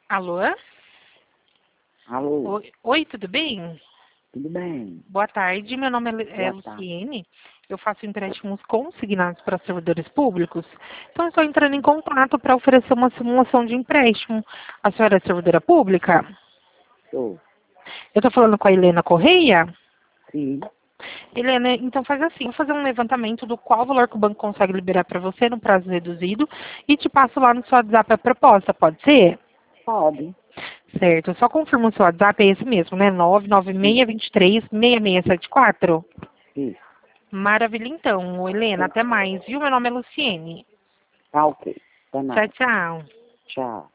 Alô? Alô, Oi, tudo bem? tudo bem? Boa tarde, meu nome é Boa tarde. Luciene. Eu faço empréstimos consignados para servidores públicos. Então, eu estou entrando em contato para oferecer uma simulação de empréstimo. A senhora é servidora pública? Sou. Eu estou falando com a Helena Correia? Sim, Helena, então faz assim, vou fazer um levantamento do qual valor que o banco consegue liberar para você no prazo reduzido e te passo lá no seu WhatsApp a proposta, pode ser? pode. Certo, só confirma o seu WhatsApp, é esse mesmo, né? Sim, 996236674. isso. Maravilha, então, Helena, É, até mais, viu? Meu nome é Luciene. tá ok. Tá Tchau, nada. tchau. Tchau.